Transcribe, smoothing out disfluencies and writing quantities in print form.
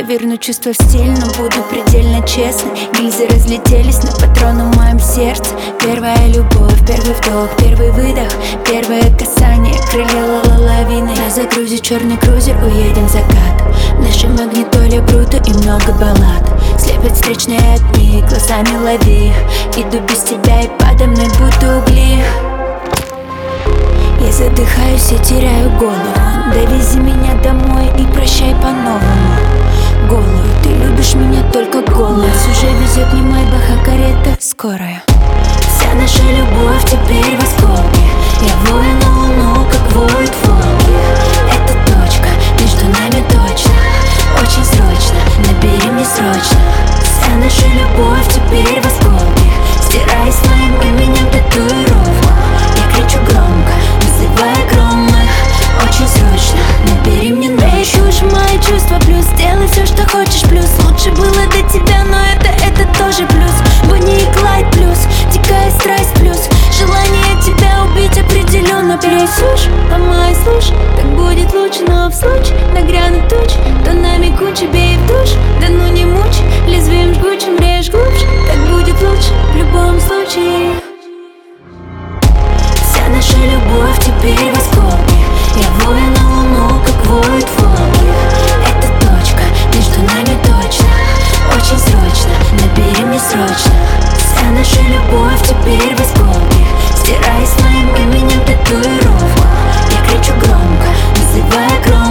верну чувства в стиль, но буду предельно честной. Гильзы разлетелись на патроны в моем сердце. Первая любовь, первый вдох, первый выдох, первое касание, крылья лавины. На загрузе черный крузер, уедем в закат. В нашей магнитоле бруто и много баллад. Слепят встречные огни, глазами лови. Иду без тебя и подо мной будто угли. Я задыхаюсь и теряю голову. Довези меня домой и прощай по-новому. Голую, ты любишь меня только голую. Нас уже везет не майбах, а карета скорая. Вся наша любовь теперь в осколке. Я вою на луну, как воют волки. Это точка, между нами точно. Очень срочно, набери мне срочно. Вся наша любовь теперь в осколке. Стирай с моим именем татуировку. Я кричу громко, вызывая громы. Очень срочно, набери мне ночь. Чушь, мои чувства плюс. Делай все, что хочешь плюс. Лучше было до тебя, но это тоже плюс. Бонни и Клайд плюс. Дикая страсть плюс. Желание тебя убить определенно плюс. Слушь, ломай, слушь, так будет лучше. Но в случае нагрянут тучи, то нами куча, бей в душ. Да ну не мучь, лезвием жгучим режь глубже. Так будет лучше в любом случае. Вся наша любовь теперь в осколке. Я вою на луну, как воют волки. Это точка, между нами точно. Очень срочно, набери мне срочно. Вся наша любовь теперь в осколке. Стирай с моим именем татуировку. Я кричу громко, вызывая громко.